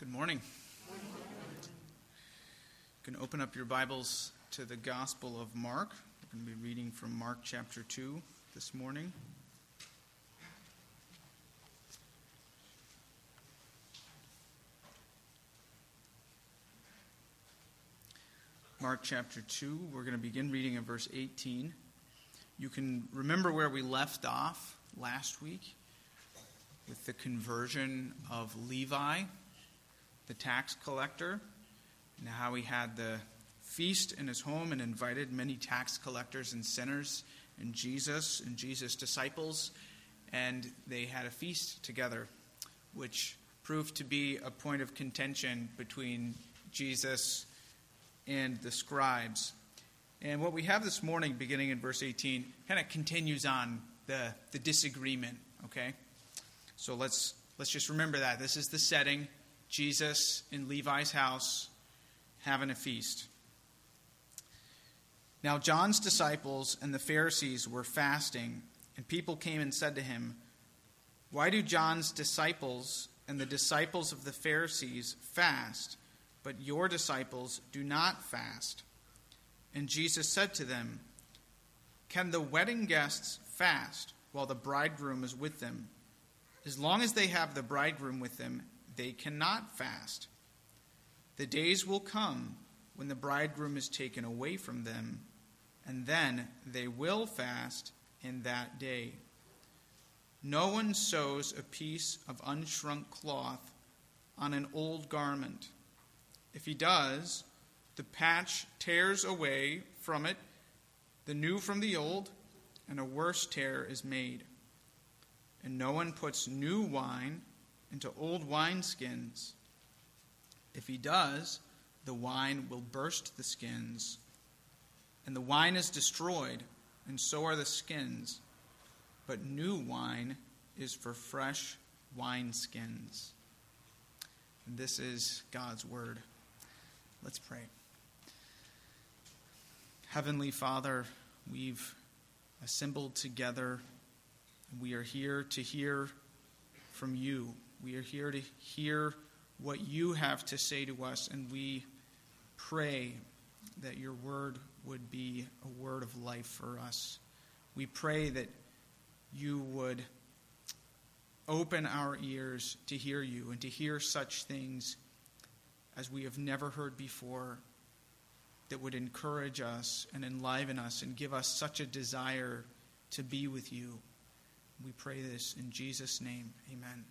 Good morning. You can open up your Bibles to the Gospel of Mark. We're going to be reading from Mark chapter 2 this morning. Mark chapter 2, we're going to begin reading in verse 18. You can remember where we left off last week with the conversion of Levi, the tax collector, and how he had the feast in his home and invited many tax collectors and sinners and Jesus disciples, and they had a feast together, which proved to be a point of contention between Jesus and the scribes. And what we have this morning, beginning in verse 18, kind of continues on the disagreement, okay? So let's just remember that. This is the setting. Jesus in Levi's house having a feast. Now John's disciples and the Pharisees were fasting, and people came and said to him, "Why do John's disciples and the disciples of the Pharisees fast, but your disciples do not fast?" And Jesus said to them, "Can the wedding guests fast while the bridegroom is with them? As long as they have the bridegroom with them, they cannot fast. The days will come when the bridegroom is taken away from them, and then they will fast in that day. No one sews a piece of unshrunk cloth on an old garment. If he does, the patch tears away from it, the new from the old, and a worse tear is made. And no one puts new wine into old wineskins. If he does, the wine will burst the skins, and the wine is destroyed, and so are the skins. But new wine is for fresh wineskins." And this is God's word. Let's pray. Heavenly Father, we've assembled together. We are here to hear from you. We are here to hear what you have to say to us, and we pray that your word would be a word of life for us. We pray that you would open our ears to hear you and to hear such things as we have never heard before, that would encourage us and enliven us and give us such a desire to be with you. We pray this in Jesus' name. Amen.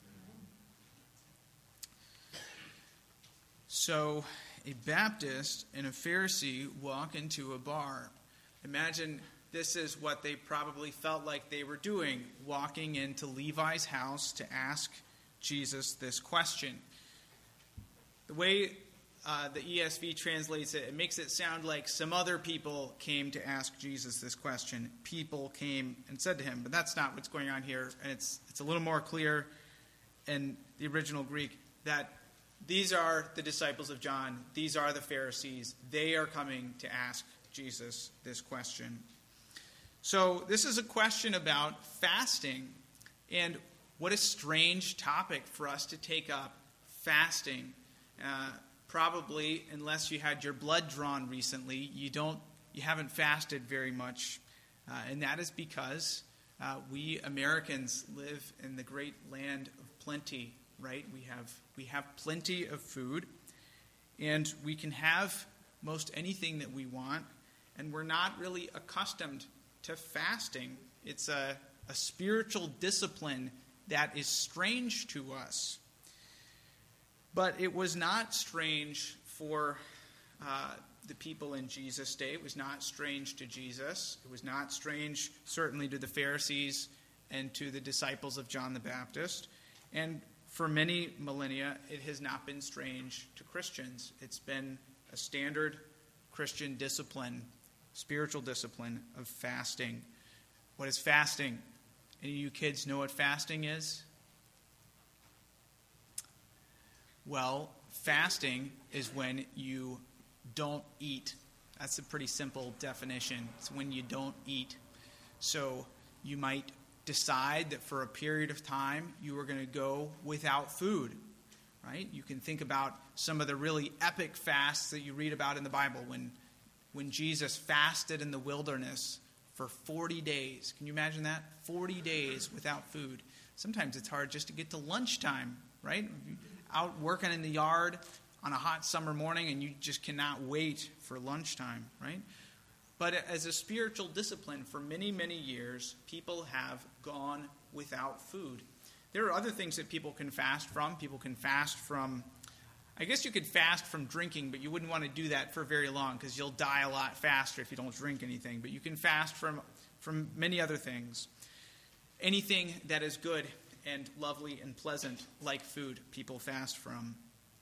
So, a Baptist and a Pharisee walk into a bar. Imagine this is what they probably felt like they were doing, walking into Levi's house to ask Jesus this question. The way the ESV translates it, it makes it sound like some other people came to ask Jesus this question. People came and said to him, but that's not what's going on here. And it's a little more clear in the original Greek that these are the disciples of John. These are the Pharisees. They are coming to ask Jesus this question. So this is a question about fasting. And what a strange topic for us to take up, fasting. Probably, unless you had your blood drawn recently, you haven't fasted very much. And that is because we Americans live in the great land of plenty, right? We have plenty of food, and we can have most anything that we want, and we're not really accustomed to fasting. It's a spiritual discipline that is strange to us. But it was not strange for the people in Jesus' day. It was not strange to Jesus. It was not strange, certainly, to the Pharisees and to the disciples of John the Baptist. And for many millennia, it has not been strange to Christians. It's been a standard Christian discipline, spiritual discipline of fasting. What is fasting? Any of you kids know what fasting is? Well, fasting is when you don't eat. That's a pretty simple definition. It's when you don't eat. So you might decide that for a period of time you are going to go without food. right? You can think about some of the really epic fasts that you read about in the Bible when Jesus fasted in the wilderness for 40 days. Can you imagine that? 40 days without food. Sometimes it's hard just to get to lunchtime, right? Out working in the yard on a hot summer morning and you just cannot wait for lunchtime, right? But as a spiritual discipline, for many, many years, people have gone without food. There are other things that people can fast from. People can fast from, I guess you could fast from drinking, but you wouldn't want to do that for very long because you'll die a lot faster if you don't drink anything. But you can fast from many other things. Anything that is good and lovely and pleasant, like food, people fast from.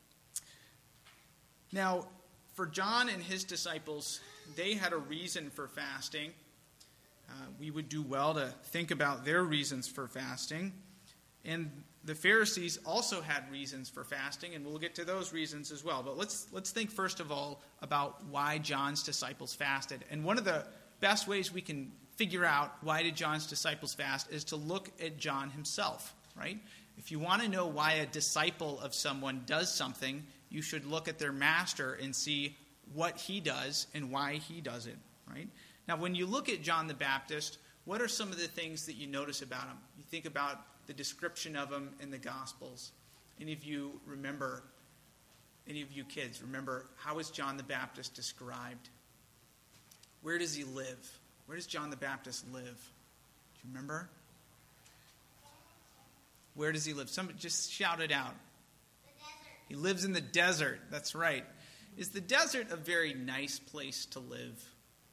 Now, for John and his disciples, they had a reason for fasting. We would do well to think about their reasons for fasting. And the Pharisees also had reasons for fasting, and we'll get to those reasons as well. But let's think first of all about why John's disciples fasted. And one of the best ways we can figure out why did John's disciples fast is to look at John himself, right? If you want to know why a disciple of someone does something, you should look at their master and see what he does and why he does it, right? Now, when you look at John the Baptist, what are some of the things that you notice about him? You think about the description of him in the Gospels. Any of you kids, remember, how is John the Baptist described? Where does he live? Where does John the Baptist live? Do you remember? Where does he live? Somebody just shout it out. He lives in the desert. That's right. Is the desert a very nice place to live?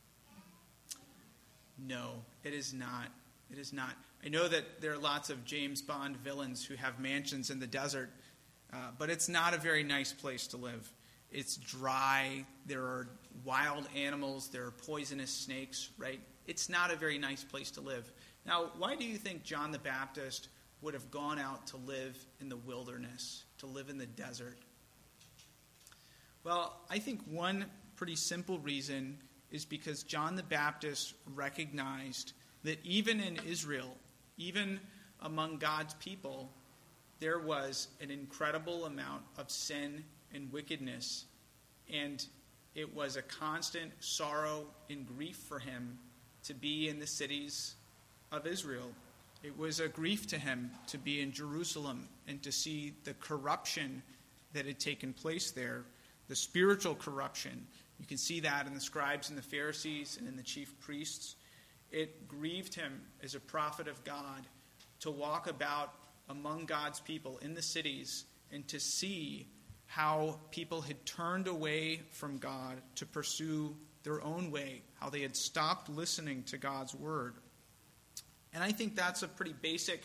No, it is not. It is not. I know that there are lots of James Bond villains who have mansions in the desert, but it's not a very nice place to live. It's dry. There are wild animals. There are poisonous snakes, right? It's not a very nice place to live. Now, why do you think John the Baptist would have gone out to live in the wilderness, to live in the desert? Well, I think one pretty simple reason is because John the Baptist recognized that even in Israel, even among God's people, there was an incredible amount of sin and wickedness, and it was a constant sorrow and grief for him to be in the cities of Israel. It was a grief to him to be in Jerusalem and to see the corruption that had taken place there, the spiritual corruption. You can see that in the scribes and the Pharisees and in the chief priests. It grieved him as a prophet of God to walk about among God's people in the cities and to see how people had turned away from God to pursue their own way, how they had stopped listening to God's word. And I think that's a pretty basic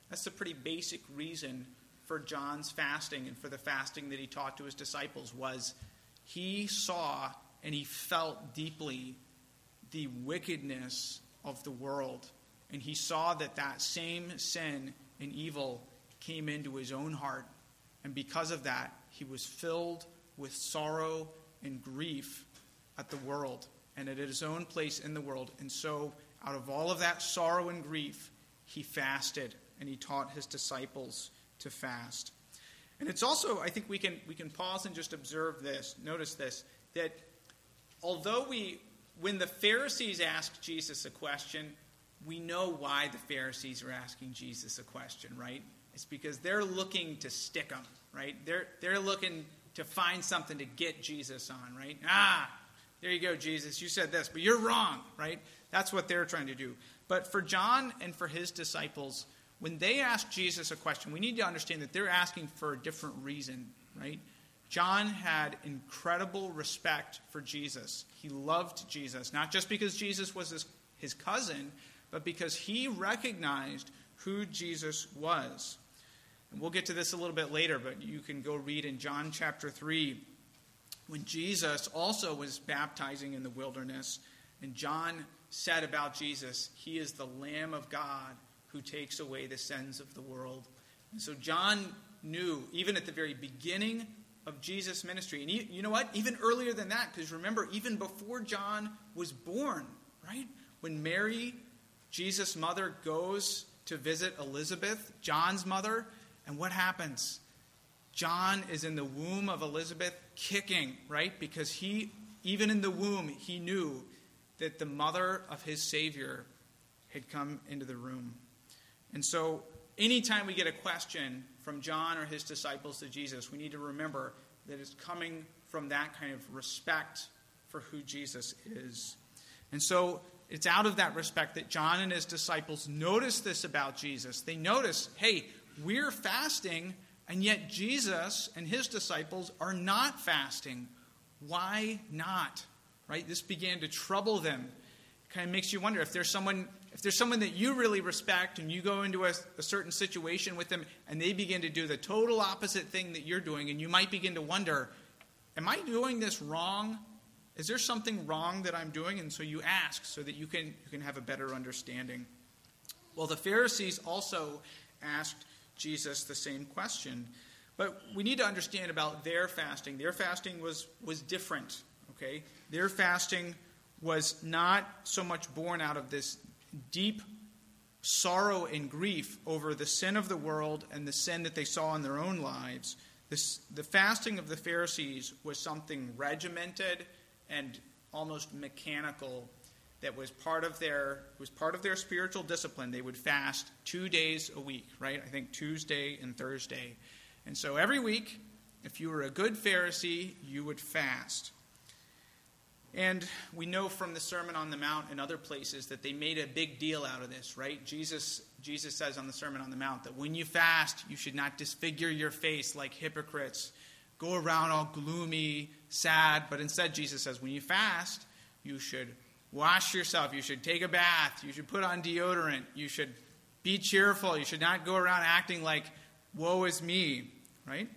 reason for John's fasting and for the fasting that he taught to his disciples was he saw and he felt deeply the wickedness of the world. And he saw that same sin and evil came into his own heart. And because of that, he was filled with sorrow and grief at the world and at his own place in the world. And so out of all of that sorrow and grief, he fasted and he taught his disciples to fast. And it's also, I think we can pause and just observe this, notice this, that although when the Pharisees asked Jesus a question, we know why the Pharisees are asking Jesus a question, right? It's because they're looking to stick him, right? They're looking to find something to get Jesus on, right? There you go, Jesus. You said this, but you're wrong, right? That's what they're trying to do. But for John and for his disciples, when they ask Jesus a question, we need to understand that they're asking for a different reason, right? John had incredible respect for Jesus. He loved Jesus, not just because Jesus was his cousin, but because he recognized who Jesus was. And we'll get to this a little bit later, but you can go read in John chapter 3 when Jesus also was baptizing in the wilderness, and John said about Jesus, he is the Lamb of God who takes away the sins of the world. And so John knew, even at the very beginning of Jesus' ministry, and you know what? Even earlier than that, because remember, even before John was born, right? When Mary, Jesus' mother, goes to visit Elizabeth, John's mother, and what happens? John is in the womb of Elizabeth kicking, right? Because even in the womb, he knew that the mother of his Savior had come into the room. And so anytime we get a question from John or his disciples to Jesus, we need to remember that it's coming from that kind of respect for who Jesus is. And so it's out of that respect that John and his disciples notice this about Jesus. They notice, hey, we're fasting, and yet Jesus and his disciples are not fasting. Why not? Right? This began to trouble them. It kind of makes you wonder if there's someone that you really respect and you go into a certain situation with them and they begin to do the total opposite thing that you're doing, and you might begin to wonder, am I doing this wrong? Is there something wrong that I'm doing? And so you ask so that you can have a better understanding. Well, the Pharisees also asked Jesus the same question. But we need to understand about their fasting. Their fasting was different. Okay? Their fasting was not so much born out of this deep sorrow and grief over the sin of the world and the sin that they saw in their own lives. The fasting of the Pharisees was something regimented and almost mechanical that was part of their spiritual discipline. They would fast 2 days a week, right? I think Tuesday and Thursday. And so every week, if you were a good Pharisee, you would fast. And we know from the Sermon on the Mount and other places that they made a big deal out of this, right? Jesus says on the Sermon on the Mount that when you fast, you should not disfigure your face like hypocrites, go around all gloomy, sad, but instead Jesus says when you fast, you should wash yourself, you should take a bath, you should put on deodorant, you should be cheerful, you should not go around acting like, woe is me, right?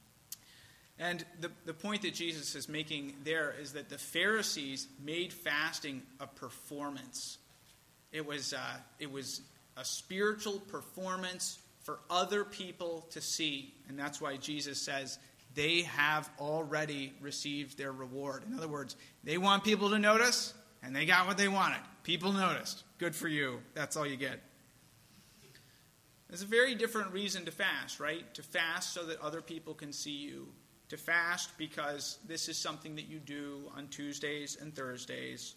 And the point that Jesus is making there is that the Pharisees made fasting a performance. It was a spiritual performance for other people to see, and that's why Jesus says they have already received their reward. In other words, they want people to notice, and they got what they wanted. People noticed. Good for you. That's all you get. There's a very different reason to fast, right? To fast so that other people can see you. To fast because this is something that you do on Tuesdays and Thursdays.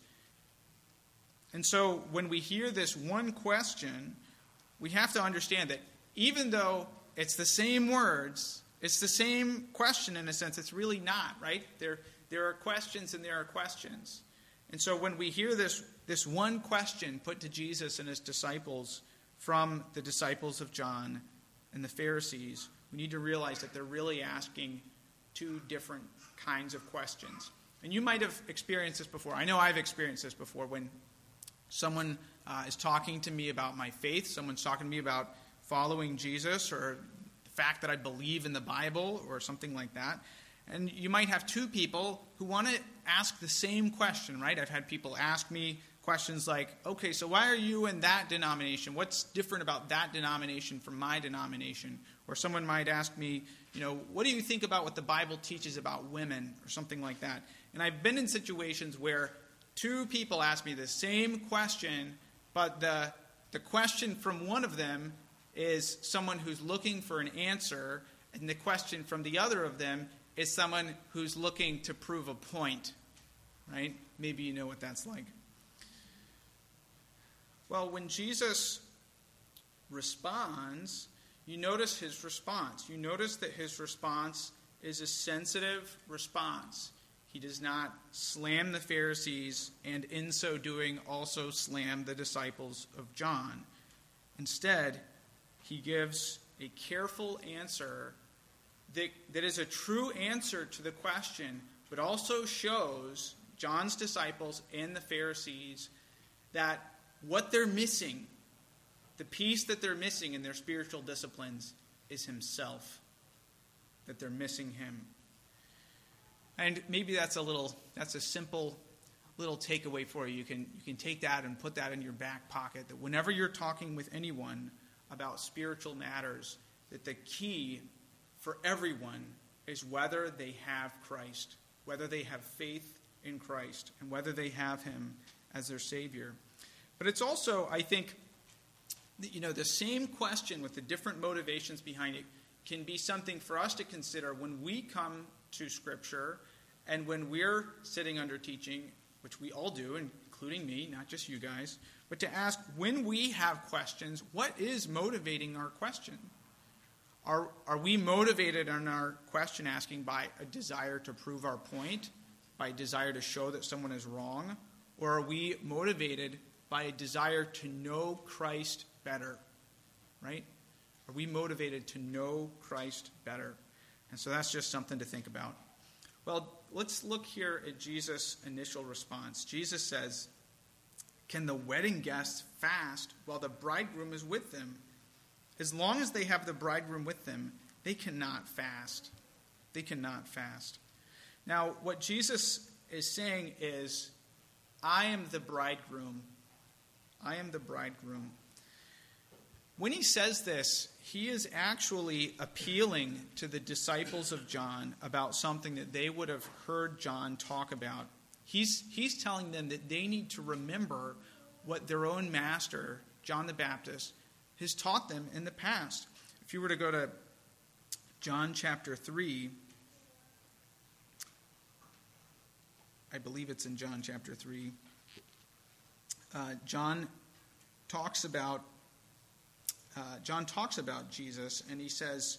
And so when we hear this one question, we have to understand that even though it's the same words, it's the same question in a sense, it's really not, right? There are questions and there are questions. And so when we hear this one question put to Jesus and his disciples from the disciples of John and the Pharisees, we need to realize that they're really asking two different kinds of questions. And you might have experienced this before. I know I've experienced this before when someone is talking to me about my faith, someone's talking to me about following Jesus or the fact that I believe in the Bible or something like that. And you might have two people who want to ask the same question, right? I've had people ask me questions like, okay, so why are you in that denomination? What's different about that denomination from my denomination? Or someone might ask me, what do you think about what the Bible teaches about women or something like that? And I've been in situations where two people ask me the same question, but the question from one of them is someone who's looking for an answer, and the question from the other of them is someone who's looking to prove a point, right? Maybe you know what that's like. Well, when Jesus responds, you notice his response. You notice that his response is a sensitive response. He does not slam the Pharisees and in so doing also slam the disciples of John. Instead, he gives a careful answer that is a true answer to the question, but also shows John's disciples and the Pharisees that what they're missing, the piece that they're missing in their spiritual disciplines, is himself. That they're missing him. And maybe that's a simple little takeaway for you. You can take that and put that in your back pocket, that whenever you're talking with anyone about spiritual matters, that the key for everyone is whether they have Christ, whether they have faith in Christ, and whether they have him as their Savior. But it's also, I think, the same question with the different motivations behind it can be something for us to consider when we come to Scripture and when we're sitting under teaching, which we all do, including me, not just you guys, but to ask, when we have questions, what is motivating our question? Are we motivated in our question asking by a desire to prove our point, by a desire to show that someone is wrong, or are we motivated by a desire to know Christ better, right? Are we motivated to know Christ better? And so that's just something to think about. Well, let's look here at Jesus' initial response. Jesus says, "Can the wedding guests fast while the bridegroom is with them? As long as they have the bridegroom with them, they cannot fast." They cannot fast. Now, what Jesus is saying is, I am the bridegroom. I am the bridegroom. When he says this, he is actually appealing to the disciples of John about something that they would have heard John talk about. He's telling them that they need to remember what their own master, John the Baptist, has taught them in the past. If you were to go to John chapter 3, I believe it's in John chapter 3, John talks about Jesus, and he says,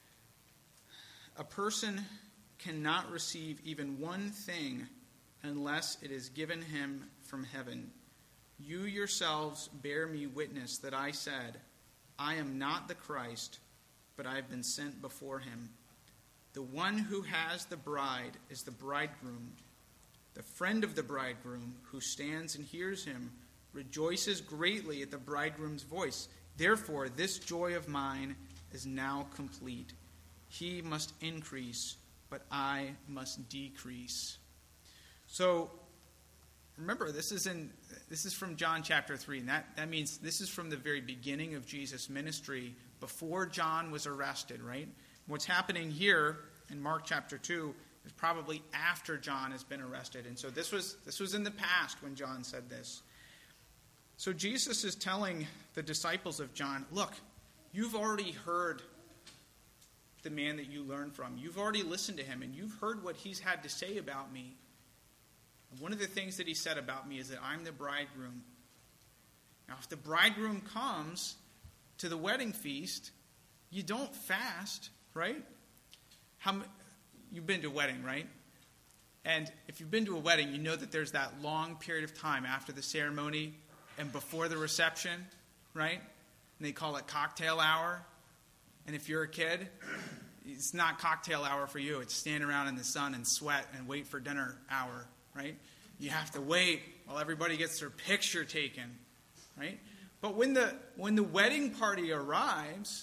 "A person cannot receive even one thing unless it is given him from heaven. You yourselves bear me witness that I said, I am not the Christ, but I have been sent before him. The one who has the bride is the bridegroom. The friend of the bridegroom who stands and hears him rejoices greatly at the bridegroom's voice. Therefore, this joy of mine is now complete. He must increase, but I must decrease." So, remember, this is from John chapter 3, and that means this is from the very beginning of Jesus' ministry, before John was arrested, right? What's happening here in Mark chapter 2 is probably after John has been arrested, and so this was in the past when John said this. So Jesus is telling the disciples of John, look, you've already heard the man that you learned from. You've already listened to him, and you've heard what he's had to say about me. One of the things that he said about me is that I'm the bridegroom. Now, if the bridegroom comes to the wedding feast, you don't fast, right? You've been to a wedding, right? And if you've been to a wedding, you know that there's that long period of time after the ceremony and before the reception, right? And they call it cocktail hour. And if you're a kid, it's not cocktail hour for you. It's stand around in the sun and sweat and wait for dinner hour, right? You have to wait while everybody gets their picture taken, right? But when the wedding party arrives,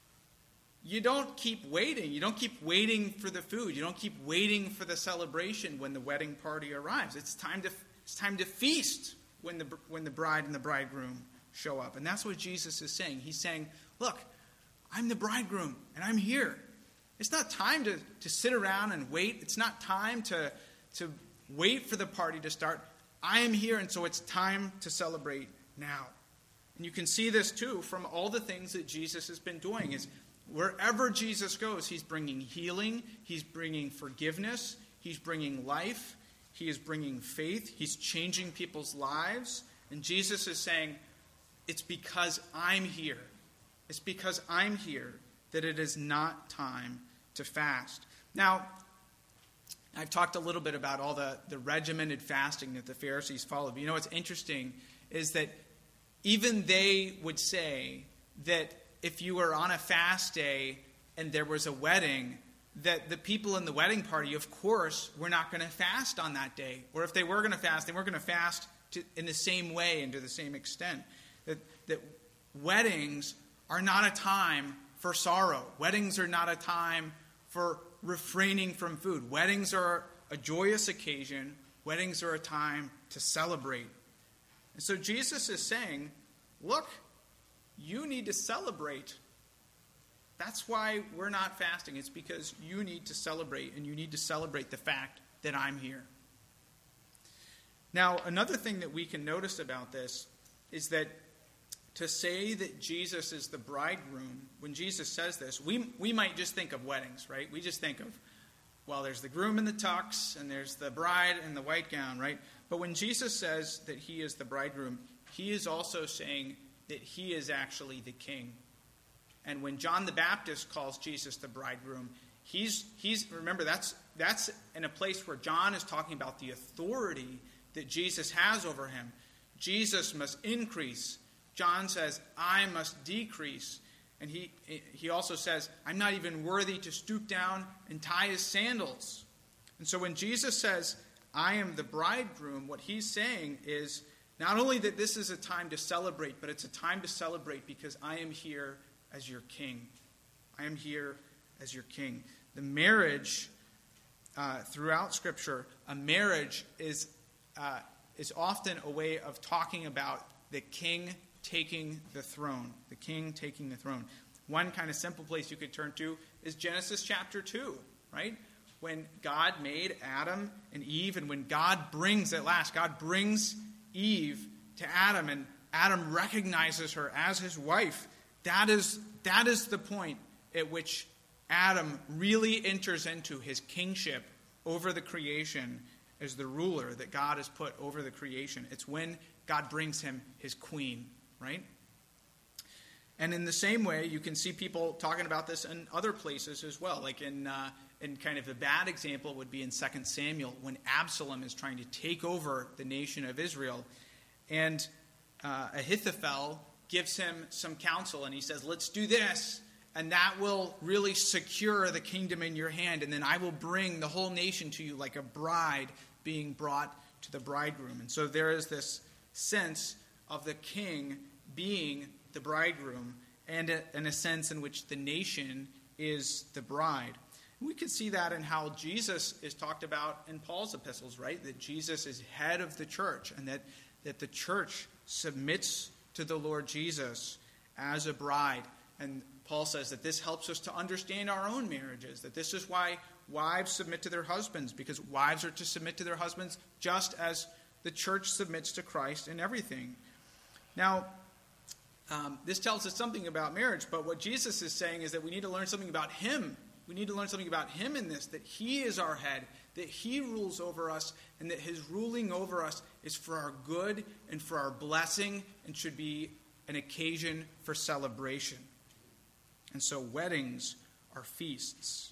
you don't keep waiting. You don't keep waiting for the food. You don't keep waiting for the celebration when the wedding party arrives. It's time to feast when the bride and the bridegroom show up. And that's what Jesus is saying. He's saying, look, I'm the bridegroom, and I'm here. It's not time to sit around and wait. It's not time to wait for the party to start. I am here, and so it's time to celebrate now. And you can see this, too, from all the things that Jesus has been doing. Is wherever Jesus goes, he's bringing healing, he's bringing forgiveness, he's bringing life, he is bringing faith, he's changing people's lives. And Jesus is saying, it's because I'm here. It's because I'm here that it is not time to fast. Now, I've talked a little bit about all the regimented fasting that the Pharisees followed. But you know what's interesting is that even they would say that if you were on a fast day and there was a wedding, that the people in the wedding party, of course, were not going to fast on that day. Or if they were going to fast, they weren't going to fast in the same way and to the same extent. That weddings are not a time for sorrow. Weddings are not a time for refraining from food. Weddings are a joyous occasion. Weddings are a time to celebrate. And so Jesus is saying, look, you need to celebrate. That's why we're not fasting. It's because you need to celebrate, and you need to celebrate the fact that I'm here. Now, another thing that we can notice about this is that to say that Jesus is the bridegroom, when Jesus says this, we might just think of weddings, right? We just think of, well, there's the groom in the tux, and there's the bride in the white gown, right? But when Jesus says that he is the bridegroom, he is also saying that he is actually the king. And when John the Baptist calls Jesus the bridegroom, he's remember, that's in a place where John is talking about the authority that Jesus has over him. Jesus must increase. John says, I must decrease. And he also says, I'm not even worthy to stoop down and tie his sandals. And so when Jesus says, I am the bridegroom, what he's saying is not only that this is a time to celebrate, but it's a time to celebrate because I am here as your king. I am here as your king. The marriage, throughout Scripture, a marriage is often a way of talking about the king taking the throne. The king taking the throne. One kind of simple place you could turn to is Genesis chapter 2, right? When God made Adam and Eve, and when God brings Eve to Adam, and Adam recognizes her as his wife, that is the point at which Adam really enters into his kingship over the creation as the ruler that God has put over the creation. It's when God brings him his queen, right? And in the same way, you can see people talking about this in other places as well. Like in kind of a bad example would be in 2 Samuel, when Absalom is trying to take over the nation of Israel. And Ahithophel gives him some counsel, and he says, let's do this, and that will really secure the kingdom in your hand, and then I will bring the whole nation to you like a bride being brought to the bridegroom. And so there is this sense of the king being the bridegroom, and in a sense in which the nation is the bride. We can see that in how Jesus is talked about in Paul's epistles, right? That Jesus is head of the church, and that the church submits to the Lord Jesus as a bride. And Paul says that this helps us to understand our own marriages, that this is why wives submit to their husbands, because wives are to submit to their husbands just as the church submits to Christ in everything. Now, this tells us something about marriage, but what Jesus is saying is that we need to learn something about him. We need to learn something about him in this, that he is our head, that he rules over us, and that his ruling over us is for our good and for our blessing and should be an occasion for celebration. And so weddings are feasts.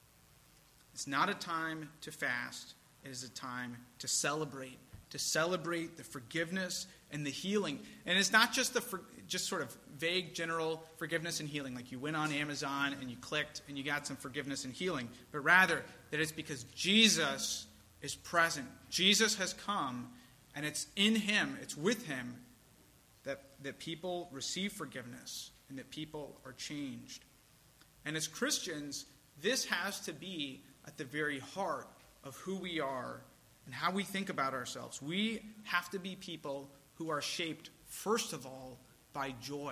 It's not a time to fast. It is a time to celebrate the forgiveness and the healing. And it's not just just sort of vague general forgiveness and healing, like you went on Amazon and you clicked and you got some forgiveness and healing, but rather that it's because Jesus is present. Jesus has come, and it's in him, it's with him, that people receive forgiveness and that people are changed. And as Christians, this has to be at the very heart of who we are and how we think about ourselves. We have to be people who are shaped, first of all, by joy.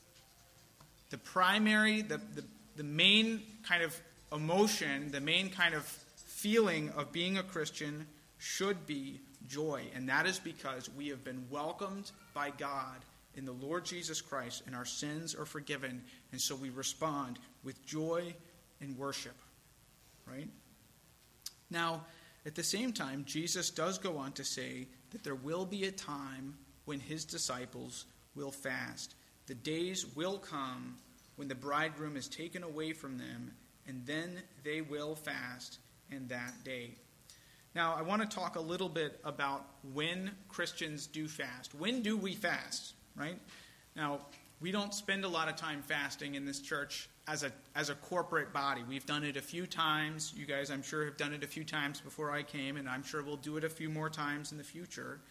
The primary, the main kind of emotion, the main kind of feeling of being a Christian should be joy. And that is because we have been welcomed by God in the Lord Jesus Christ, and our sins are forgiven. And so we respond with joy and worship. Right? Now, at the same time, Jesus does go on to say that there will be a time when his disciples will fast. The days will come when the bridegroom is taken away from them, and then they will fast in that day. Now, I want to talk a little bit about when Christians do fast. When do we fast, right? Now, we don't spend a lot of time fasting in this church as a corporate body. We've done it a few times. You guys, I'm sure, have done it a few times before I came, and I'm sure we'll do it a few more times in the future.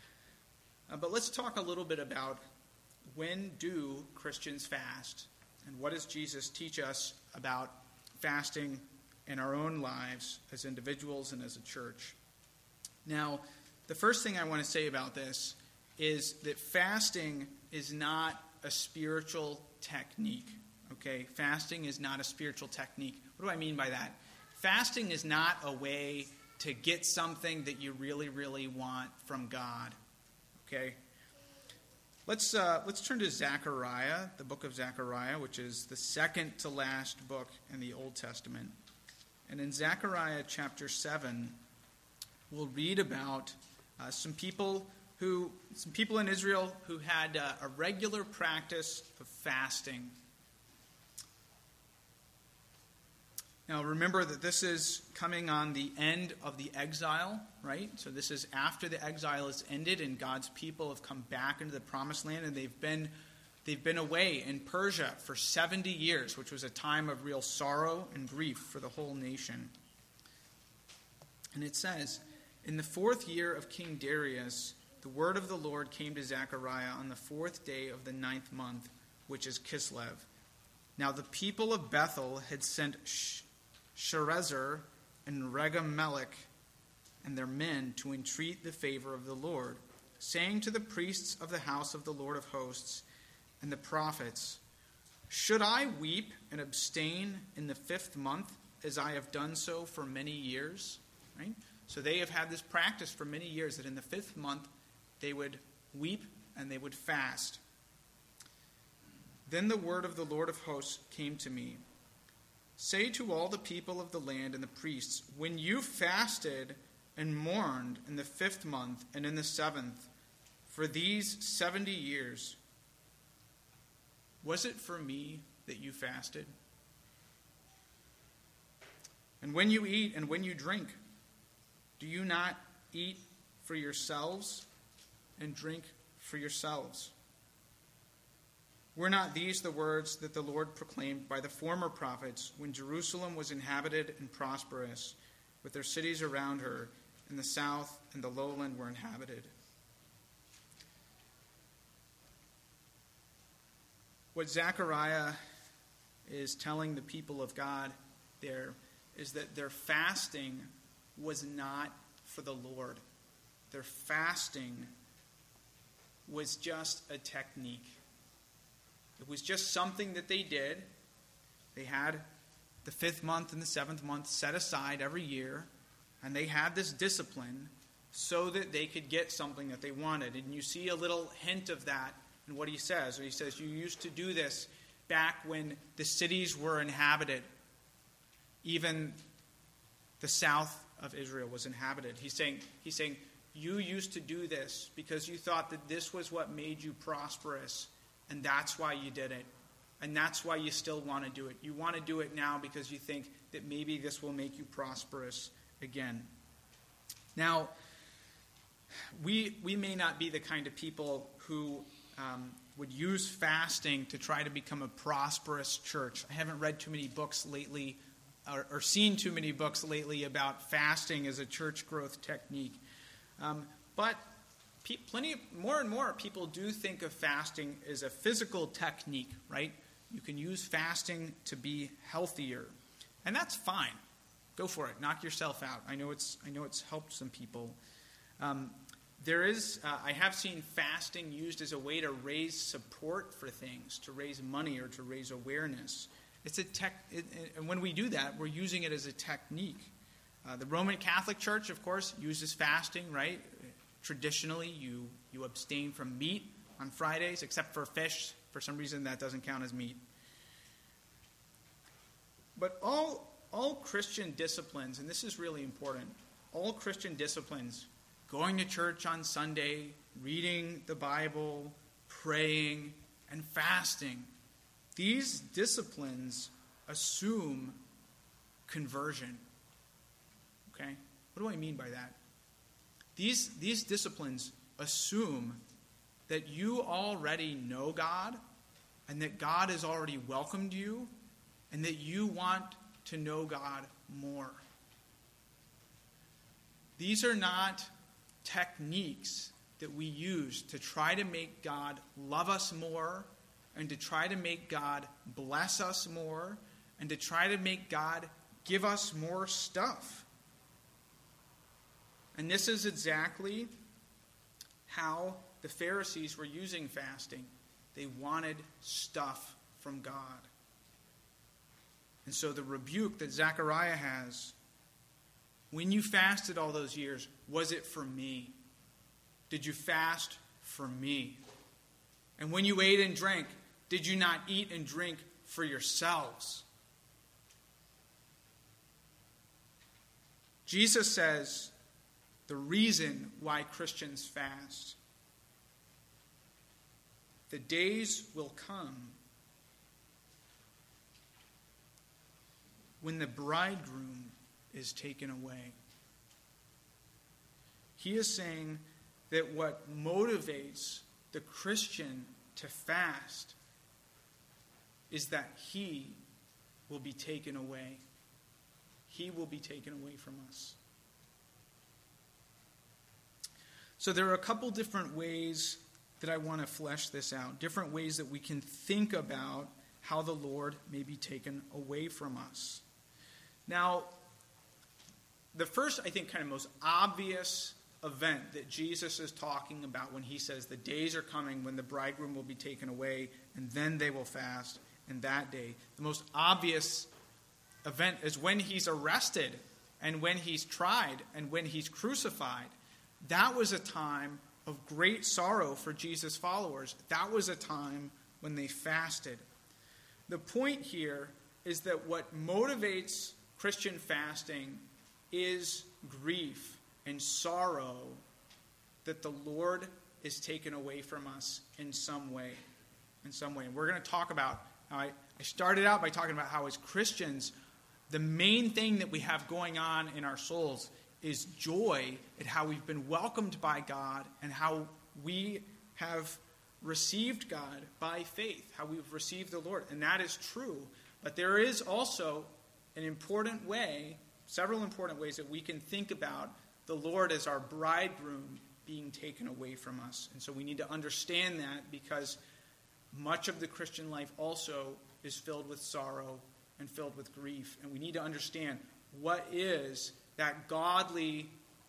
But let's talk a little bit about when do Christians fast, and what does Jesus teach us about fasting in our own lives as individuals and as a church. Now, the first thing I want to say about this is that fasting is not a spiritual technique. Okay, fasting is not a spiritual technique. What do I mean by that? Fasting is not a way to get something that you really, really want from God. Okay? Let's turn to Zechariah, the book of Zechariah, which is the second to last book in the Old Testament. And in Zechariah chapter 7, we'll read about some people in Israel who had a regular practice of fasting. Now remember that this is coming on the end of the exile, right? So this is after the exile is ended and God's people have come back into the promised land, and they've been away in Persia for 70 years, which was a time of real sorrow and grief for the whole nation. And it says, "In the 4th year of King Darius, the word of the Lord came to Zechariah on the 4th day of the 9th month, which is Kislev. Now the people of Bethel had sent Sharezer and Regem-Melech and their men to entreat the favor of the Lord, saying to the priests of the house of the Lord of hosts and the prophets, 'Should I weep and abstain in the 5th month, as I have done so for many years?'" Right? So they have had this practice for many years that in the 5th month they would weep and they would fast. "Then the word of the Lord of hosts came to me. Say to all the people of the land and the priests, when you fasted and mourned in the 5th month and in the 7th, for these 70 years, was it for me that you fasted? And when you eat and when you drink, do you not eat for yourselves and drink for yourselves? Were not these the words that the Lord proclaimed by the former prophets when Jerusalem was inhabited and prosperous, with their cities around her, and the south and the lowland were inhabited?" What Zechariah is telling the people of God there is that their fasting was not for the Lord. Their fasting was just a technique. It was just something that they did. They had the 5th month and the 7th month set aside every year, and they had this discipline so that they could get something that they wanted. And you see a little hint of that in what he says. He says, you used to do this back when the cities were inhabited. Even the south of Israel was inhabited. He's saying, you used to do this because you thought that this was what made you prosperous. And that's why you did it. And that's why you still want to do it. You want to do it now because you think that maybe this will make you prosperous again. Now, we may not be the kind of people who would use fasting to try to become a prosperous church. I haven't read too many books lately or seen too many books lately about fasting as a church growth technique. But more and more people do think of fasting as a physical technique, right? You can use fasting to be healthier. And that's fine. Go for it. Knock yourself out. I know it's helped some people. I have seen fasting used as a way to raise support for things, to raise money or to raise awareness. And when we do that, we're using it as a technique. The Roman Catholic Church, of course, uses fasting, right? Traditionally, you abstain from meat on Fridays, except for fish. For some reason, that doesn't count as meat. But all Christian disciplines, and this is really important, all Christian disciplines, going to church on Sunday, reading the Bible, praying, and fasting, these disciplines assume conversion. Okay? What do I mean by that? These disciplines assume that you already know God and that God has already welcomed you and that you want to know God more. These are not techniques that we use to try to make God love us more and to try to make God bless us more and to try to make God give us more stuff. And this is exactly how the Pharisees were using fasting. They wanted stuff from God. And so the rebuke that Zechariah has, when you fasted all those years, was it for me? Did you fast for me? And when you ate and drank, did you not eat and drink for yourselves? Jesus says the reason why Christians fast. The days will come when the bridegroom is taken away. He is saying that what motivates the Christian to fast is that he will be taken away. He will be taken away from us. So there are a couple different ways that I want to flesh this out, different ways that we can think about how the Lord may be taken away from us. Now, the first, I think, kind of most obvious event that Jesus is talking about when he says the days are coming when the bridegroom will be taken away and then they will fast in that day. The most obvious event is when he's arrested and when he's tried and when he's crucified. That was a time of great sorrow for Jesus' followers. That was a time when they fasted. The point here is that what motivates Christian fasting is grief and sorrow that the Lord is taken away from us in some way. And we're going to talk about, I started out by talking about how as Christians, the main thing that we have going on in our souls is joy at how we've been welcomed by God and how we have received God by faith, how we've received the Lord. And that is true. But there is also an important way, several important ways that we can think about the Lord as our bridegroom being taken away from us. And so we need to understand that because much of the Christian life also is filled with sorrow and filled with grief. And we need to understand what is that godly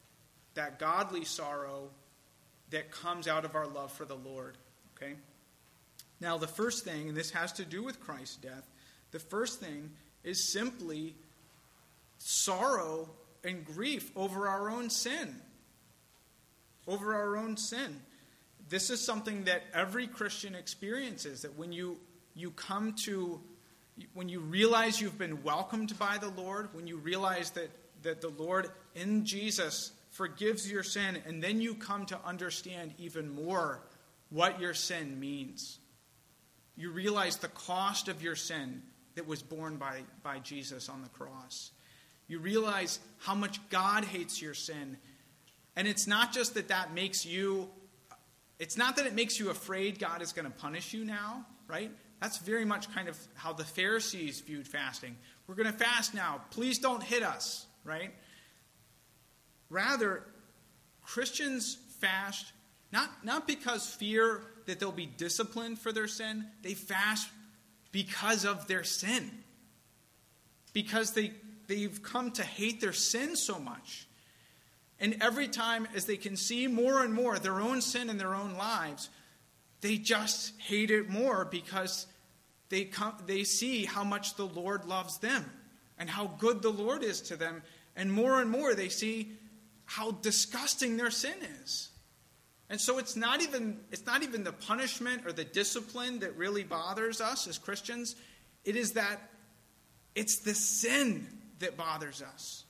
sorrow that comes out of our love for the Lord. Okay? Now the first thing, and this has to do with Christ's death, the first thing is simply sorrow and grief over our own sin. Over our own sin. This is something that every Christian experiences, that when you realize you've been welcomed by the Lord, when you realize that the Lord in Jesus forgives your sin, and then you come to understand even more what your sin means. You realize the cost of your sin that was borne by Jesus on the cross. You realize how much God hates your sin. And it's not just that makes you, it's not that it makes you afraid God is going to punish you now, right? That's very much kind of how the Pharisees viewed fasting. We're going to fast now. Please don't hit us, right? Rather, Christians fast not because fear that they'll be disciplined for their sin. They fast because of their sin. Because they've come to hate their sin so much. And every time as they can see more and more their own sin in their own lives, they just hate it more because they see how much the Lord loves them and how good the Lord is to them. And more they see how disgusting their sin is. And so it's not even the punishment or the discipline that really bothers us as Christians. It is that it's the sin that bothers us.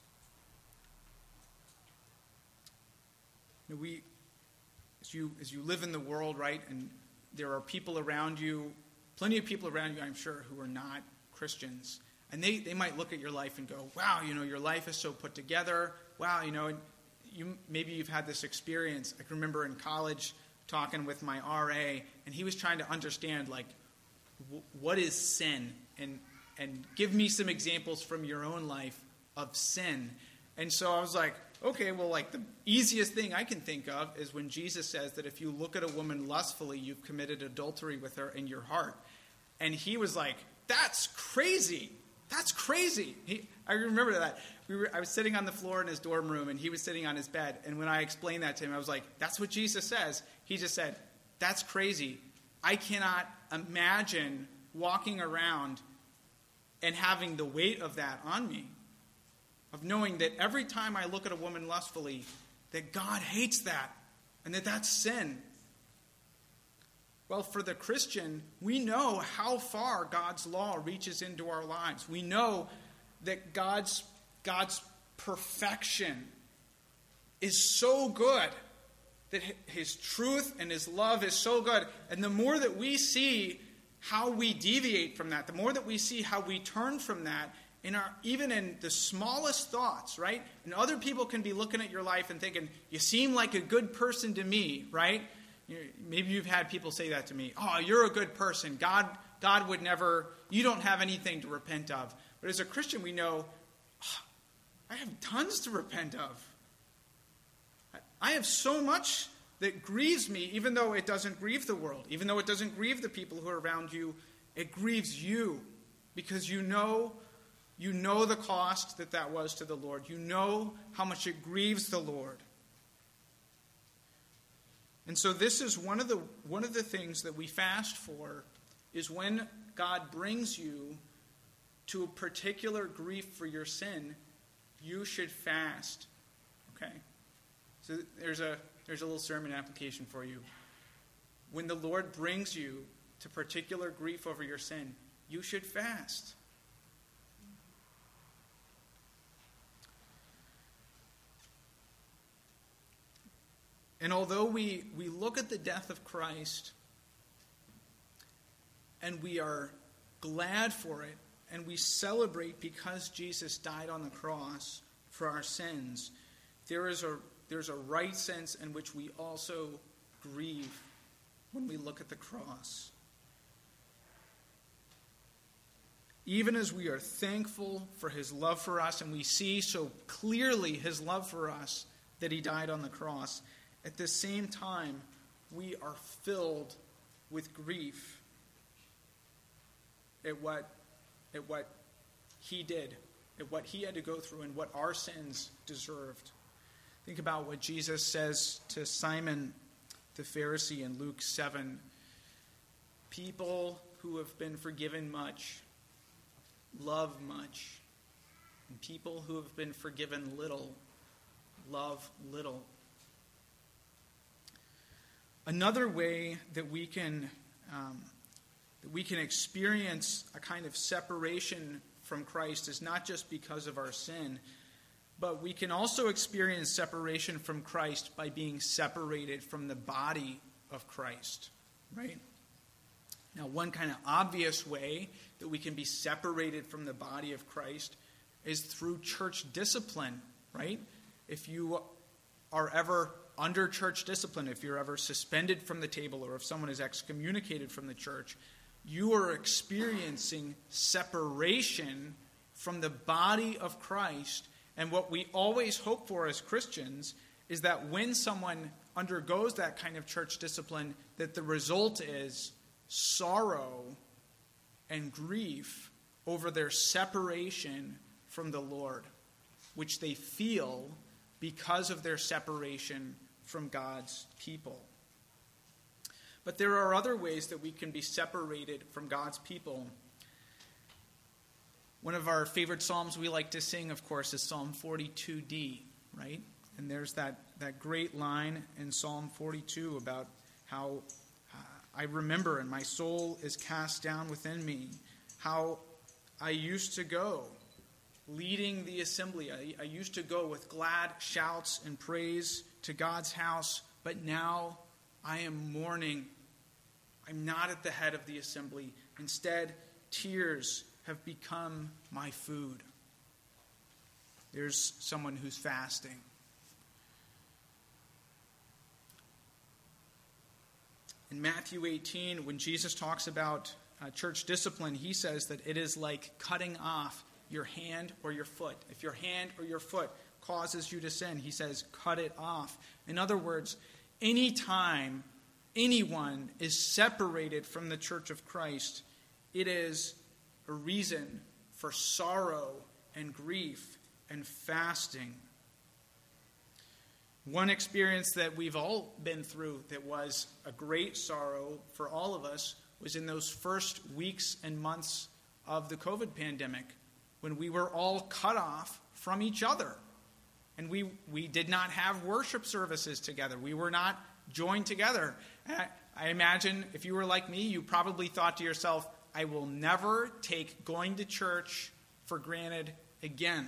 As you live in the world, right, and there are people around you, plenty of people around you, I'm sure, who are not Christians. And they might look at your life and go, wow, your life is so put together. Wow, maybe you've had this experience. I can remember in college talking with my RA, and he was trying to understand, what is sin? And give me some examples from your own life of sin. And so I was like, okay, well, the easiest thing I can think of is when Jesus says that if you look at a woman lustfully, you've committed adultery with her in your heart. And he was like, that's crazy. That's crazy. I remember that. I was sitting on the floor in his dorm room, and he was sitting on his bed. And when I explained that to him, I was like, that's what Jesus says. He just said, that's crazy. I cannot imagine walking around and having the weight of that on me. Of knowing that every time I look at a woman lustfully, that God hates that, and that that's sin. Well, for the Christian, we know how far God's law reaches into our lives. We know that God's perfection is so good, that his truth and his love is so good. And the more that we see how we deviate from that, the more that we see how we turn from that, even in the smallest thoughts, right? And other people can be looking at your life and thinking, you seem like a good person to me, right? Maybe you've had people say that to me. Oh, you're a good person. God would never, you don't have anything to repent of. But as a Christian, we know, I have tons to repent of. I have so much that grieves me, even though it doesn't grieve the world, even though it doesn't grieve the people who are around you. It grieves you because you know the cost that was to the Lord. You know how much it grieves the Lord. And so this is one of the things that we fast for, is when God brings you to a particular grief for your sin, you should fast. Okay? So there's a little sermon application for you. When the Lord brings you to particular grief over your sin, you should fast. And although we look at the death of Christ and we are glad for it and we celebrate because Jesus died on the cross for our sins, there's a right sense in which we also grieve when we look at the cross. Even as we are thankful for his love for us and we see so clearly his love for us that he died on the cross, at the same time, we are filled with grief at what he did, at what he had to go through, and what our sins deserved. Think about what Jesus says to Simon the Pharisee in Luke 7. People who have been forgiven much love much, and people who have been forgiven little love little. Another way that we can experience a kind of separation from Christ is not just because of our sin, but we can also experience separation from Christ by being separated from the body of Christ, right? Now, one kind of obvious way that we can be separated from the body of Christ is through church discipline, right? If you are ever under church discipline, if you're ever suspended from the table, or if someone is excommunicated from the church, you are experiencing separation from the body of Christ. And what we always hope for as Christians is that when someone undergoes that kind of church discipline, that the result is sorrow and grief over their separation from the Lord, which they feel because of their separation from God's people. But there are other ways that we can be separated from God's people. One of our favorite psalms we like to sing, of course, is Psalm 42d, right? And there's that great line in Psalm 42 about how I remember and my soul is cast down within me, how I used to go leading the assembly. I used to go with glad shouts and praise to God's house, but now I am mourning. I'm not at the head of the assembly. Instead, tears have become my food. There's someone who's fasting. In Matthew 18, when Jesus talks about church discipline, he says that it is like cutting off your hand or your foot. If your hand or your foot causes you to sin, he says, cut it off. In other words, anytime anyone is separated from the church of Christ, it is a reason for sorrow and grief and fasting. One experience that we've all been through that was a great sorrow for all of us was in those first weeks and months of the COVID pandemic, when we were all cut off from each other. And we did not have worship services together. We were not joined together. I imagine if you were like me, you probably thought to yourself, I will never take going to church for granted again.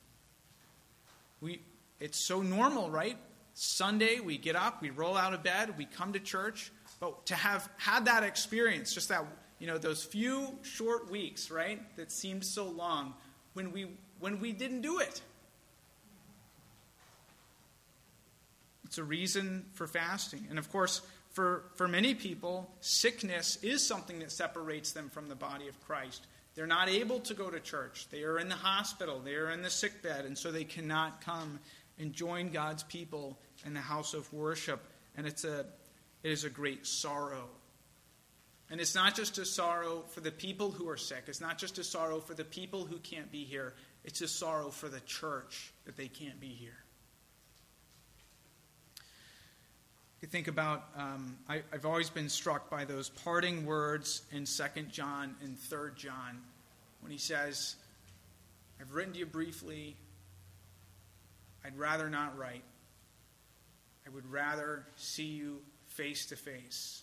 It's so normal, right? Sunday, we get up, we roll out of bed, we come to church. But to have had that experience, just that, those few short weeks, right, that seemed so long, when we didn't do it. It's a reason for fasting. And of course, for many people, sickness is something that separates them from the body of Christ. They're not able to go to church. They are in the hospital. They are in the sickbed, and so they cannot come and join God's people in the house of worship. And it is a great sorrow. And it's not just a sorrow for the people who are sick. It's not just a sorrow for the people who can't be here. It's a sorrow for the church that they can't be here. You think about, I've always been struck by those parting words in 2 John and 3 John when he says, I've written to you briefly. I'd rather not write. I would rather see you face to face.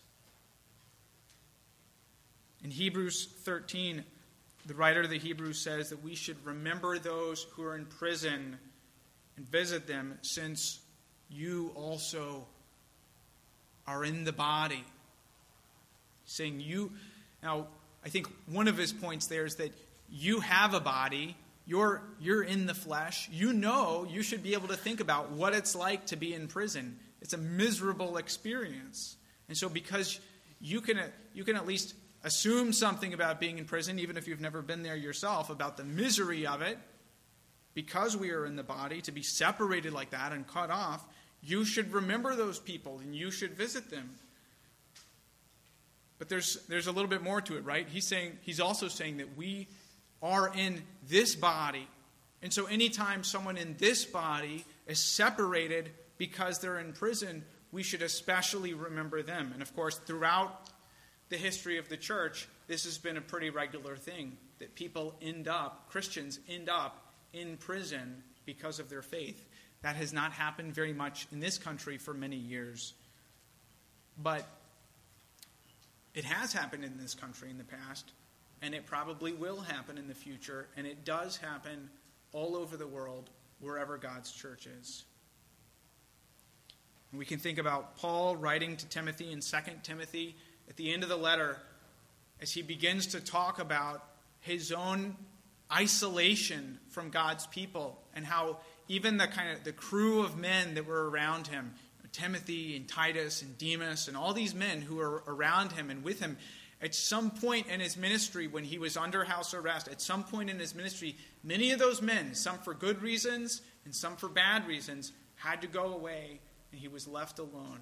In Hebrews 13, the writer of the Hebrews says that we should remember those who are in prison and visit them, since you also are in the body. Saying you, now I think one of his points there is that you have a body, you're in the flesh, you should be able to think about what it's like to be in prison. It's a miserable experience. And so because you can at least assume something about being in prison, even if you've never been there yourself, about the misery of it, because we are in the body, to be separated like that and cut off, you should remember those people and you should visit them. But there's a little bit more to it, right? He's also saying that we are in this body. And so anytime someone in this body is separated because they're in prison, we should especially remember them. And of course, throughout the history of the church, this has been a pretty regular thing, that Christians end up in prison because of their faith. That has not happened very much in this country for many years. But it has happened in this country in the past, and it probably will happen in the future, and it does happen all over the world, wherever God's church is. And we can think about Paul writing to Timothy in 2 Timothy at the end of the letter, as he begins to talk about his own isolation from God's people, and how even the crew of men that were around him, Timothy and Titus and Demas and all these men who were around him and with him, at some point in his ministry, when he was under house arrest, at some point in his ministry, many of those men, some for good reasons and some for bad reasons, had to go away, and he was left alone.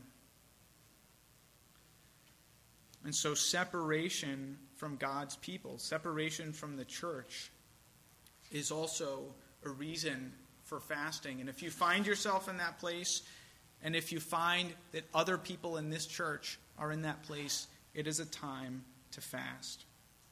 And so separation from God's people, separation from the church, is also a reason for fasting. And if you find yourself in that place, and if you find that other people in this church are in that place, it is a time to fast.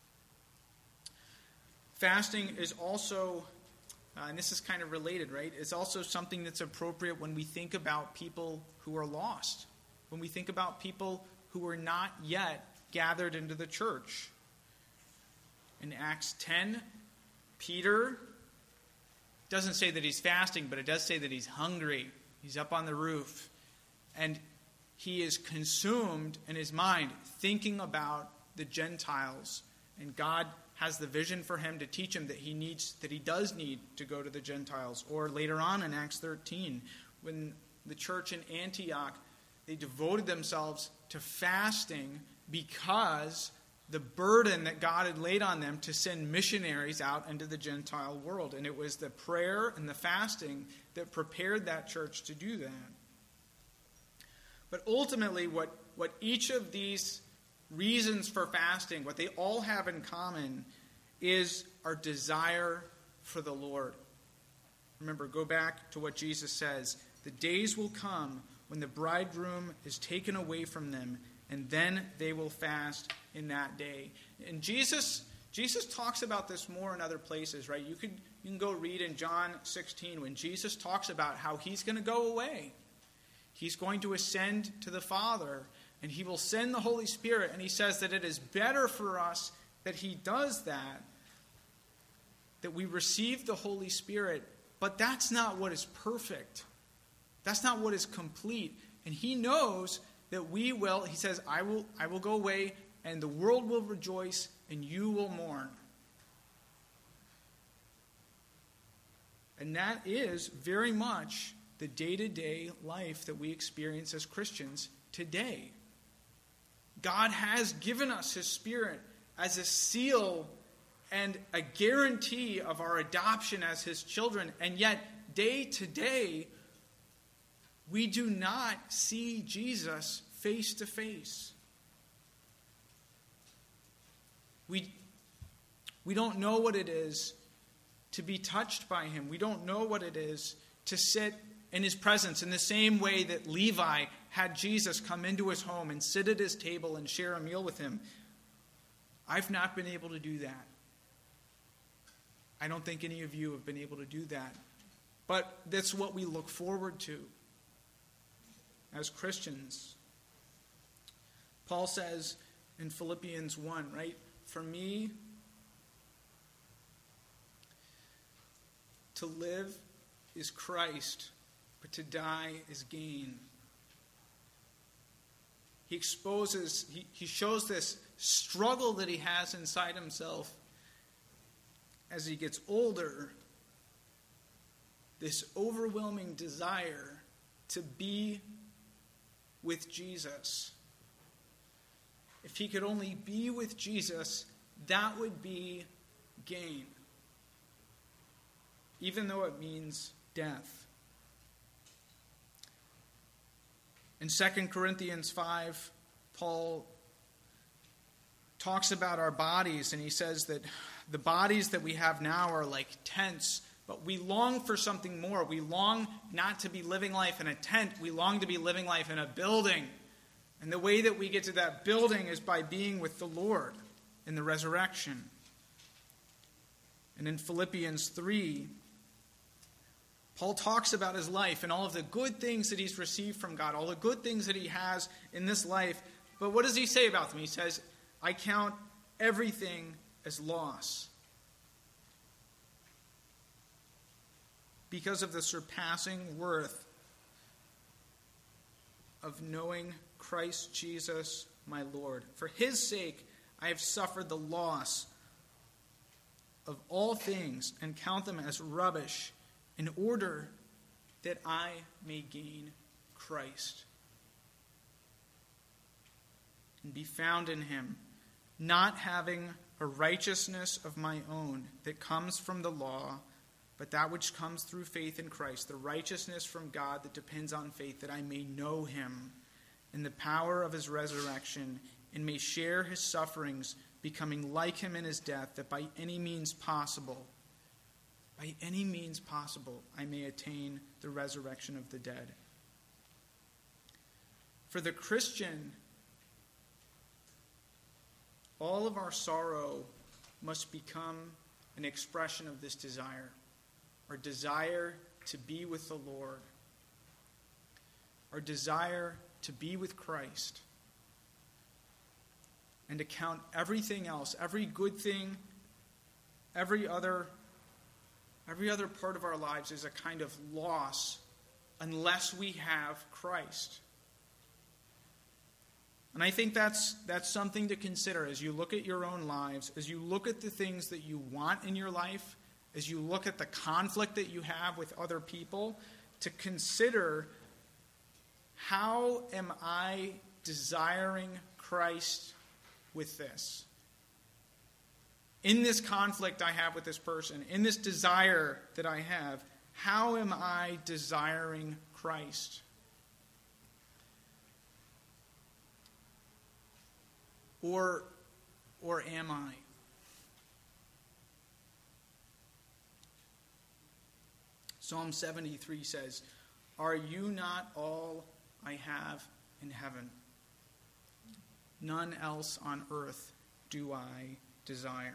Fasting is also, and this is kind of related, right? It's also something that's appropriate when we think about people who are lost, when we think about people who are not yet gathered into the church. In Acts 10, Peter doesn't say that he's fasting, but it does say that he's hungry. He's up on the roof, and he is consumed in his mind thinking about the Gentiles, and God has the vision for him to teach him that he does need to go to the Gentiles. Or later on in Acts 13, when the church in Antioch, they devoted themselves to fasting because the burden that God had laid on them to send missionaries out into the Gentile world. And it was the prayer and the fasting that prepared that church to do that. But ultimately, what each of these reasons for fasting, what they all have in common, is our desire for the Lord. Remember, go back to what Jesus says. The days will come when the bridegroom is taken away from them, and then they will fast in that day. And Jesus talks about this more in other places, right? You can go read in John 16 when Jesus talks about how he's going to go away. He's going to ascend to the Father, and he will send the Holy Spirit, and he says that it is better for us that he does that we receive the Holy Spirit, but that's not what is perfect. That's not what is complete. And he knows that we will, he says, I will go away, and the world will rejoice, and you will mourn. And that is very much the day-to-day life that we experience as Christians today. God has given us his Spirit as a seal and a guarantee of our adoption as his children. And yet, day to day, we do not see Jesus face to face. We don't know what it is to be touched by him. We don't know what it is to sit in his presence in the same way that Levi had Jesus come into his home and sit at his table and share a meal with him. I've not been able to do that. I don't think any of you have been able to do that. But that's what we look forward to as Christians. Paul says in Philippians 1, right? For me, to live is Christ, but to die is gain. He shows this struggle that he has inside himself as he gets older, this overwhelming desire to be with Jesus. If he could only be with Jesus, that would be gain, even though it means death. In 2 Corinthians 5, Paul talks about our bodies, and he says that the bodies that we have now are like tents, but we long for something more. We long not to be living life in a tent. We long to be living life in a building. And the way that we get to that building is by being with the Lord in the resurrection. And in Philippians 3, Paul talks about his life and all of the good things that he's received from God, all the good things that he has in this life. But what does he say about them? He says, I count everything as loss because of the surpassing worth of knowing Christ Jesus my Lord. For his sake I have suffered the loss of all things and count them as rubbish, in order that I may gain Christ and be found in him, not having a righteousness of my own that comes from the law, but that which comes through faith in Christ, the righteousness from God that depends on faith, that I may know him in the power of his resurrection and may share his sufferings, becoming like him in his death, that by any means possible, I may attain the resurrection of the dead. For the Christian, all of our sorrow must become an expression of this desire, our desire to be with the Lord, our desire to be with Christ, and to count everything else, every good thing, every other part of our lives is a kind of loss unless we have Christ. And I think that's something to consider as you look at your own lives, as you look at the things that you want in your life, as you look at the conflict that you have with other people, to consider, how am I desiring Christ with this? In this conflict I have with this person, in this desire that I have, how am I desiring Christ? Or am I? Psalm 73 says, "Are you not all I have in heaven? None else on earth do I desire."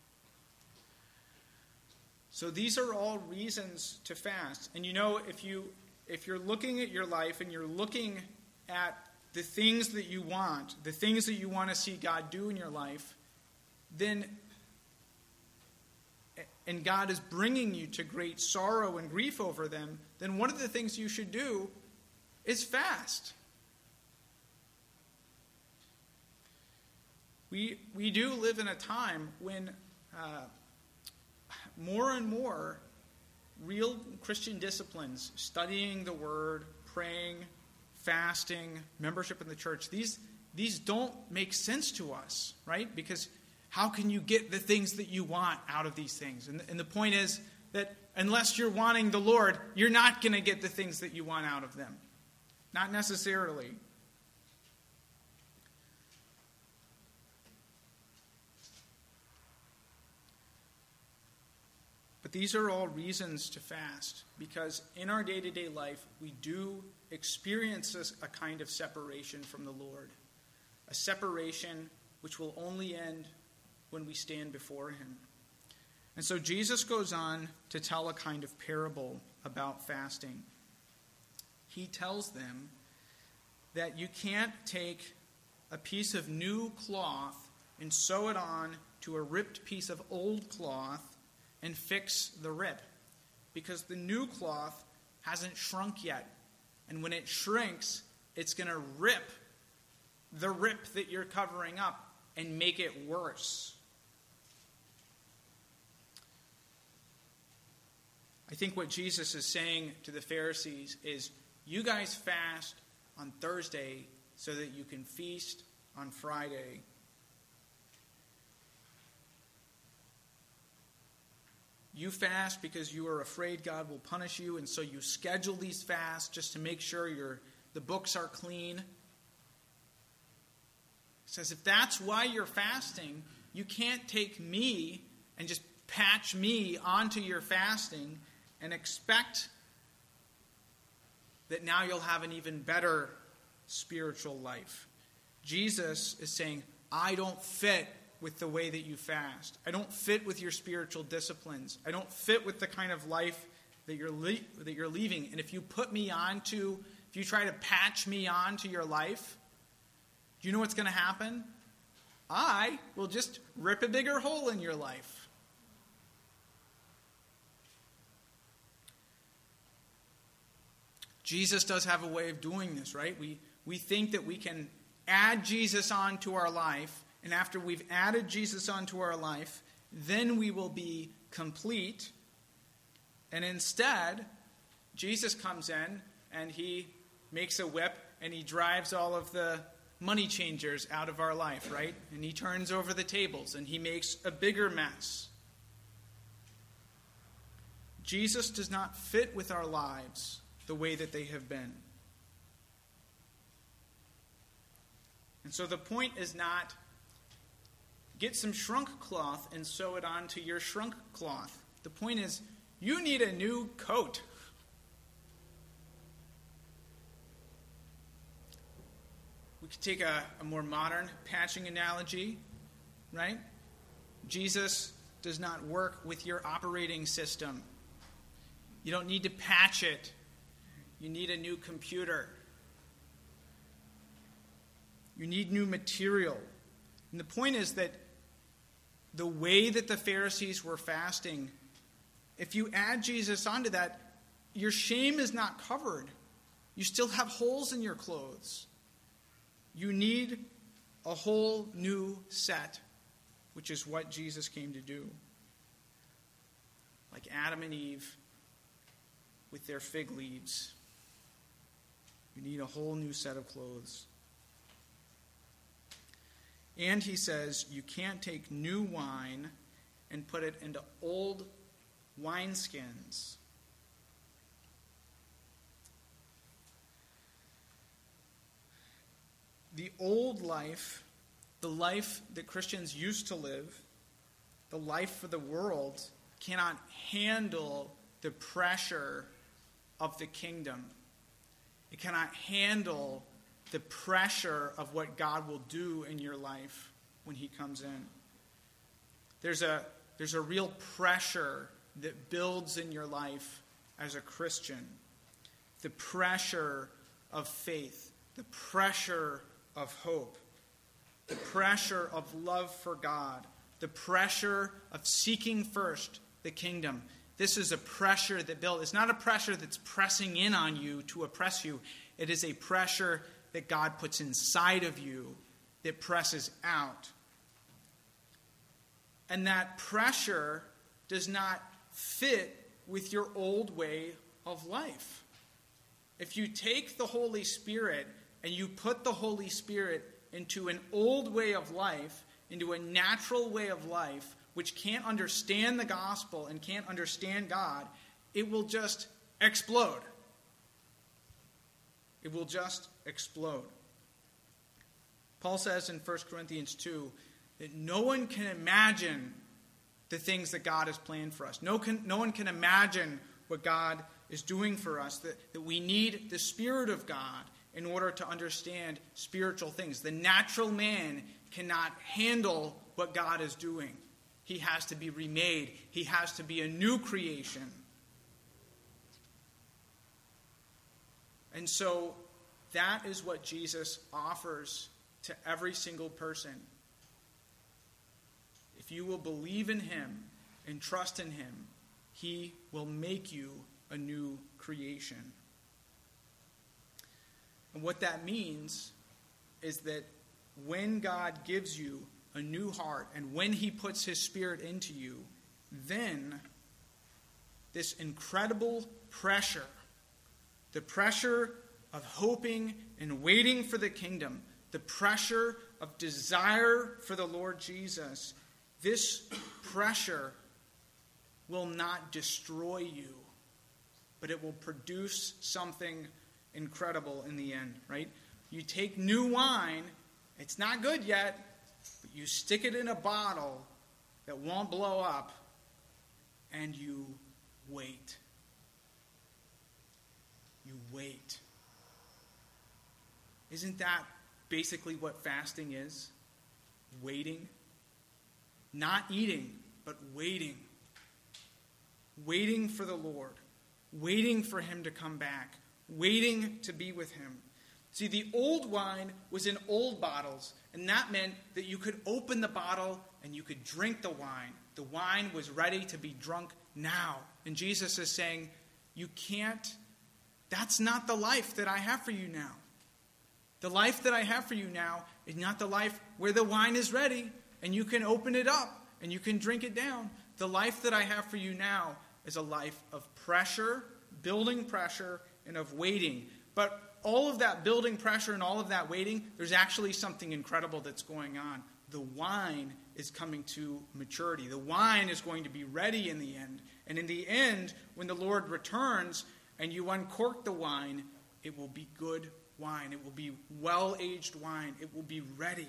So these are all reasons to fast. And you know, if you're looking at your life and you're looking at the things that you want, the things that you want to see God do in your life, then, and God is bringing you to great sorrow and grief over them, then one of the things you should do is fast. We do live in a time when more and more real Christian disciplines, studying the Word, praying, fasting, membership in the church, these don't make sense to us, right? Because how can you get the things that you want out of these things? And the point is that unless you're wanting the Lord, you're not going to get the things that you want out of them. Not necessarily. But these are all reasons to fast, because in our day-to-day life, we do experience a kind of separation from the Lord, a separation which will only end when we stand before him. And so Jesus goes on to tell a kind of parable about fasting. He tells them that you can't take a piece of new cloth and sew it on to a ripped piece of old cloth and fix the rip, because the new cloth hasn't shrunk yet. And when it shrinks, it's going to rip the rip that you're covering up and make it worse. I think what Jesus is saying to the Pharisees is, you guys fast on Thursday so that you can feast on Friday. You fast because you are afraid God will punish you, and so you schedule these fasts just to make sure the books are clean. He says, if that's why you're fasting, you can't take me and just patch me onto your fasting and expect that now you'll have an even better spiritual life. Jesus is saying, I don't fit with the way that you fast. I don't fit with your spiritual disciplines. I don't fit with the kind of life that you're leaving. And if you try to patch me onto your life, do you know what's going to happen? I will just rip a bigger hole in your life. Jesus does have a way of doing this, right? We think that we can add Jesus onto our life, and after we've added Jesus onto our life, then we will be complete. And instead, Jesus comes in and he makes a whip and he drives all of the money changers out of our life, right? And he turns over the tables and he makes a bigger mess. Jesus does not fit with our lives the way that they have been. And so the point is not get some shrunk cloth and sew it onto your shrunk cloth. The point is, you need a new coat. We could take a more modern patching analogy, right? Jesus does not work with your operating system. You don't need to patch it. You need a new computer. You need new material. And the point is that the way that the Pharisees were fasting, if you add Jesus onto that, your shame is not covered. You still have holes in your clothes. You need a whole new set, which is what Jesus came to do. Like Adam and Eve with their fig leaves. You need a whole new set of clothes. And he says, you can't take new wine and put it into old wineskins. The old life, the life that Christians used to live, the life for the world, cannot handle the pressure of the kingdom. It cannot handle the pressure of what God will do in your life when he comes in. There's a real pressure that builds in your life as a Christian. The pressure of faith. the pressure of hope, the pressure of love for God, the pressure of seeking first the kingdom. This is a pressure that builds. It's not a pressure that's pressing in on you to oppress you. It is a pressure that God puts inside of you that presses out. And that pressure does not fit with your old way of life. If you take the Holy Spirit and you put the Holy Spirit into an old way of life, into a natural way of life, which can't understand the gospel and can't understand God, it will just explode. It will just explode. Paul says in 1 Corinthians 2 that no one can imagine the things that God has planned for us. No one can imagine what God is doing for us, that we need the Spirit of God in order to understand spiritual things. The natural man cannot handle what God is doing. He has to be remade. He has to be a new creation. And so that is what Jesus offers to every single person. If you will believe in him and trust in him, he will make you a new creation. And what that means is that when God gives you a new heart and when he puts his Spirit into you, then this incredible pressure, the pressure of hoping and waiting for the kingdom, the pressure of desire for the Lord Jesus, this pressure will not destroy you, but it will produce something incredible in the end, right? You take new wine, it's not good yet, but you stick it in a bottle that won't blow up, and you wait. You wait. Isn't that basically what fasting is? Waiting. Not eating, but waiting. Waiting for the Lord. Waiting for him to come back. Waiting to be with him. See, the old wine was in old bottles, and that meant that you could open the bottle and you could drink the wine. The wine was ready to be drunk now. And Jesus is saying, you can't, that's not the life that I have for you now. The life that I have for you now is not the life where the wine is ready and you can open it up and you can drink it down. The life that I have for you now is a life of pressure, building pressure, and of waiting. But all of that building pressure and all of that waiting, there's actually something incredible that's going on. The wine is coming to maturity. The wine is going to be ready in the end. And in the end, when the Lord returns and you uncork the wine, it will be good wine. It will be well-aged wine. It will be ready.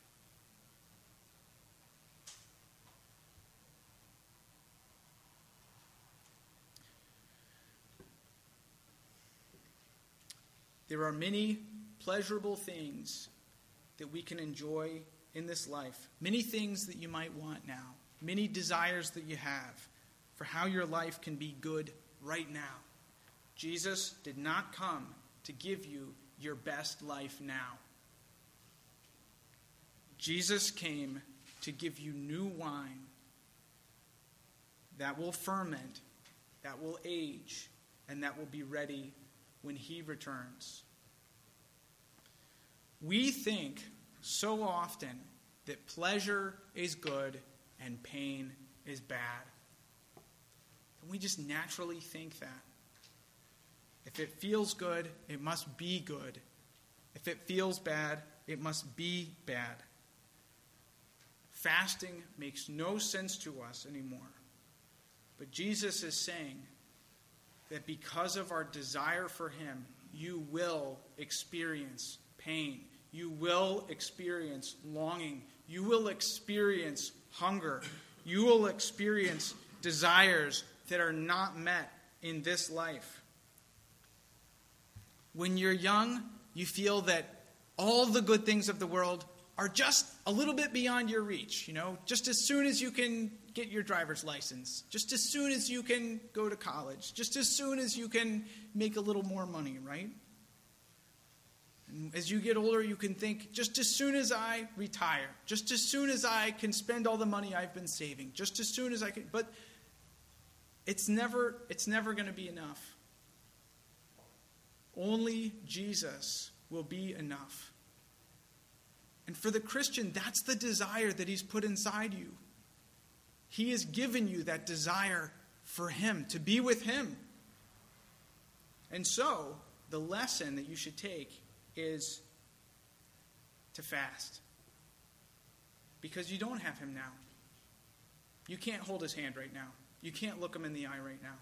There are many pleasurable things that we can enjoy in this life. Many things that you might want now. Many desires that you have for how your life can be good right now. Jesus did not come to give you your best life now. Jesus came to give you new wine that will ferment, that will age, and that will be ready when he returns. We think so often that pleasure is good and pain is bad. And we just naturally think that. If it feels good, it must be good. If it feels bad, it must be bad. Fasting makes no sense to us anymore. But Jesus is saying that because of our desire for him, you will experience pain. You will experience longing. You will experience hunger. You will experience desires that are not met in this life. When you're young, you feel that all the good things of the world are just a little bit beyond your reach. You know, just as soon as you can get your driver's license, just as soon as you can go to college, just as soon as you can make a little more money, right? And as you get older, you can think, just as soon as I retire, just as soon as I can spend all the money I've been saving, just as soon as I can. But it's never going to be enough. Only Jesus will be enough. And for the Christian, that's the desire that he's put inside you. He has given you that desire for him, to be with him. And so, the lesson that you should take is to fast. Because you don't have him now. You can't hold his hand right now. You can't look him in the eye right now.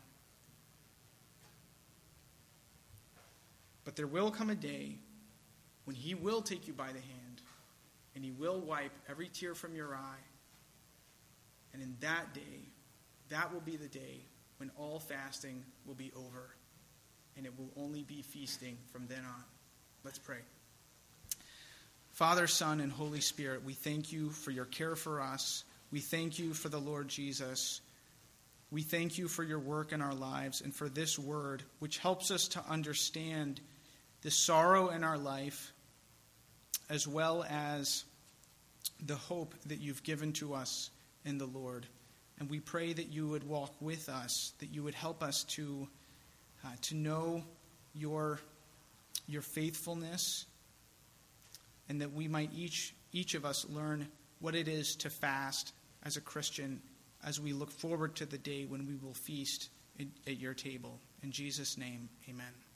But there will come a day when he will take you by the hand, and he will wipe every tear from your eye. And in that day, that will be the day when all fasting will be over, and it will only be feasting from then on. Let's pray. Father, Son, and Holy Spirit, we thank you for your care for us. We thank you for the Lord Jesus. We thank you for your work in our lives and for this word, which helps us to understand the sorrow in our life, as well as the hope that you've given to us in the Lord. And we pray that you would walk with us, that you would help us to know your faithfulness, and that we might each of us learn what it is to fast as a Christian as we look forward to the day when we will feast at your table. In Jesus' name, amen.